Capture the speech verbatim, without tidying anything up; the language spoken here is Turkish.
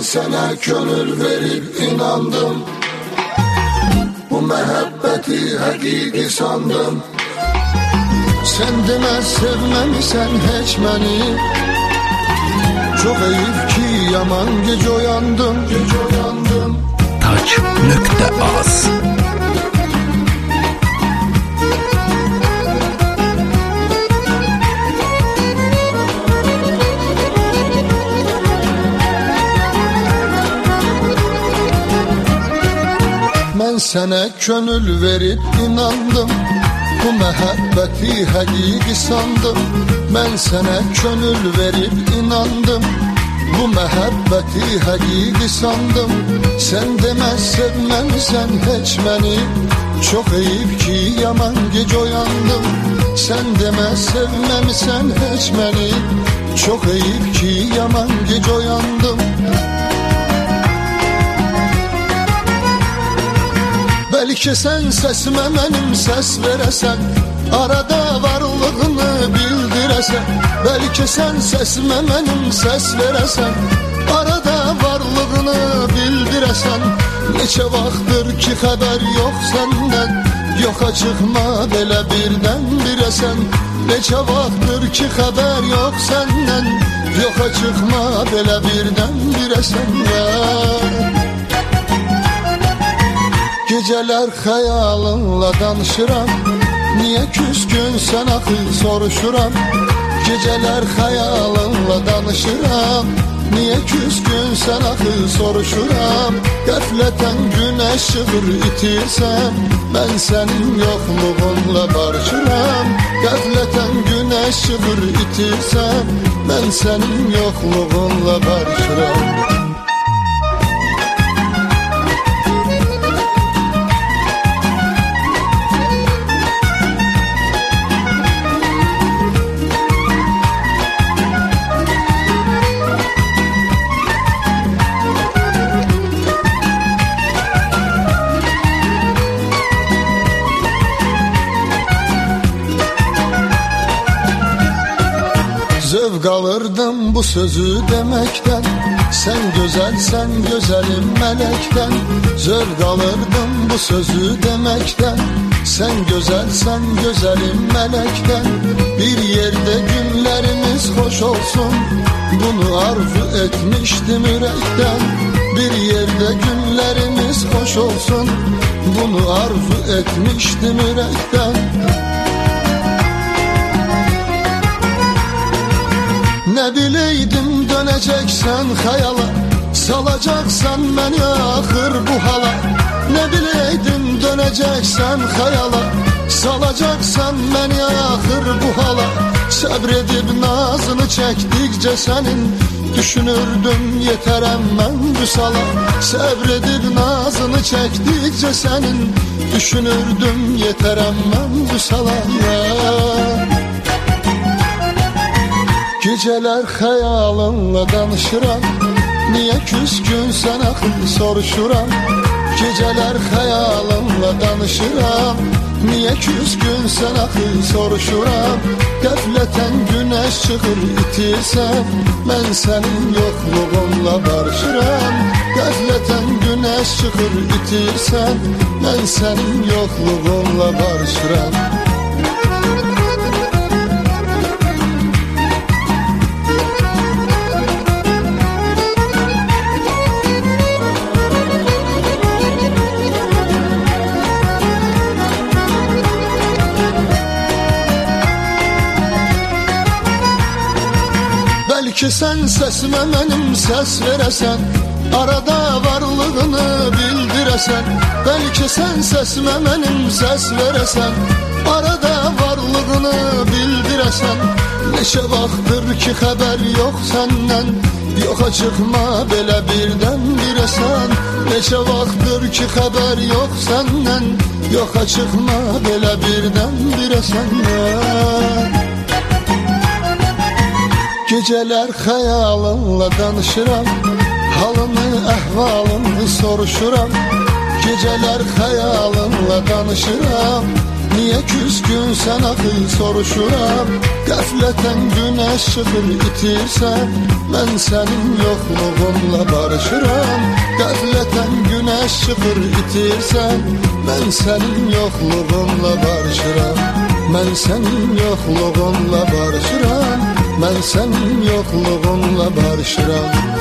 sana gönül verip inandım. Bu mehabbeti hakiki sandım. Sen demez sevmemisən heç məni. Çok ayıp ki yaman gece uyandım, gece uyandım. Taç nöqtə az. Ben sana gönül verip inandım. Bu mehabbeti hakiki sandım. Ben sana gönül verip inandım. Bu mehabbeti hakiki sandım. Sen demez sevmemisən heç məni. Çok ayıp ki yaman gece uyandım. Sen demez sevmemisən heç məni. Çok ayıp ki yaman gece uyandım. Belki sen sesime benim ses veresen, arada varlığını bildiresen. Belki sen sesime benim ses veresen, arada varlığını bildiresen. Neçə vaxtdır ki haber yok senden, yoxa çıxma belə birden biresen. Neçə vaxtdır ki haber yok senden, yoxa çıxma belə birden biresen ya. Geceler hayalınla danışıram. Niye küskün sen axı soruşuram. Geceler hayalınla danışıram. Niye küskün sen axı soruşuram. Qəflətən güneş çıxır itirsəm, ben senin yokluğunla barışıram. Qəflətən güneş çıxır itirsəm, ben senin yokluğunla barışıram. Zövq alırdım bu sözü demekten. Sen güzelsen güzelim melekten. Zövq alırdım bu sözü demekten. Sen güzelsen güzelim melekten. Bir yerde günlerimiz hoş olsun, bunu arzu etmiştim yürekten. Bir yerde günlerimiz hoş olsun, bunu arzu etmiştim yürekten. Ne bileydim döneceksen hayala, salacaksan beni ahır bu hala. Ne bileydim döneceksen hayala, salacaksan beni ahır bu hala. Sabredip nazını çektikçe senin, düşünürdüm yeterem ben vüsala. Sabredip nazını çektikçe senin, düşünürdüm yeterem ben vüsala ya. Geceler hayalınla danışıram. Niye küskün sen axı soruşuram. Geceler hayalınla danışıram. Niye küskün sen axı soruşuram. Qəflətən güneş çıxır itirsəm, ben senin yokluğunla barışıram. Qəflətən güneş çıxır itirsəm, ben senin yokluğunla barışıram. Belki sen sesime benim ses veresen, arada varlığını bildiresen. Belki sen sesime benim ses veresen, arada varlığını bildiresen. Neçə vaxtdır ki haber yok senden, yoxa çıxma belə birden biresen. Neçə vaxtdır ki haber yok senden, yoxa çıxma belə birden biresen ya. Geceler hayalınla danışıram, halını ehvalını soruşuram. Geceler hayalınla danışıram, Niye küskünsən axı soruşuram. Qəflətən günəş çıxır itirsən, mən sənin yoxluğunla barışıram. Qəflətən günəş çıxır itirsən, mən sənin yoxluğunla barışıram. Mən sənin yoxluğunla barışıram. Mən sənin yoxluğunla barışıram.